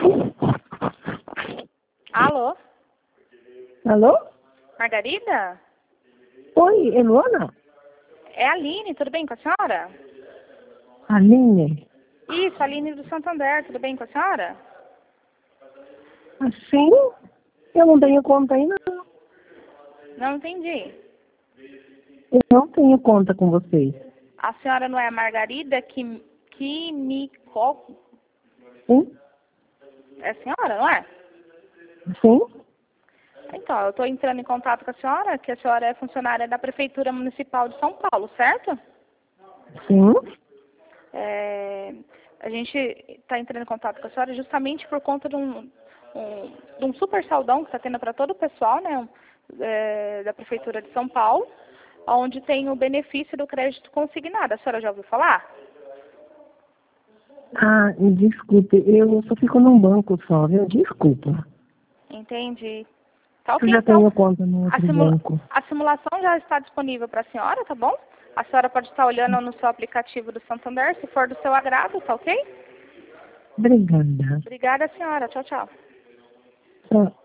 Alô? Alô? Margarida? Oi, é Luana? É a Aline, tudo bem com a senhora? Aline? Isso, a Aline do Santander, tudo bem com a senhora? Assim? Eu não tenho conta aí, não. Não entendi. Eu não tenho conta com vocês. A senhora não é a Margarida que me... Sim? É a senhora, não é? Sim? Então, eu estou entrando em contato com a senhora, que a senhora é funcionária da Prefeitura Municipal de São Paulo, certo? Sim? A gente está entrando em contato com a senhora justamente por conta de um super saldão que está tendo para todo o pessoal, né, da Prefeitura de São Paulo, onde tem o benefício do crédito consignado. A senhora já ouviu falar? Ah, desculpe, eu só fico num banco só, viu? Desculpa. Entendi. Tá Eu ok, já então. tenho conta no outro banco. A simulação já está disponível para a senhora, tá bom? A senhora pode estar olhando no seu aplicativo do Santander, se for do seu agrado, tá ok? Obrigada. Obrigada, senhora. Tchau, tchau. Tchau.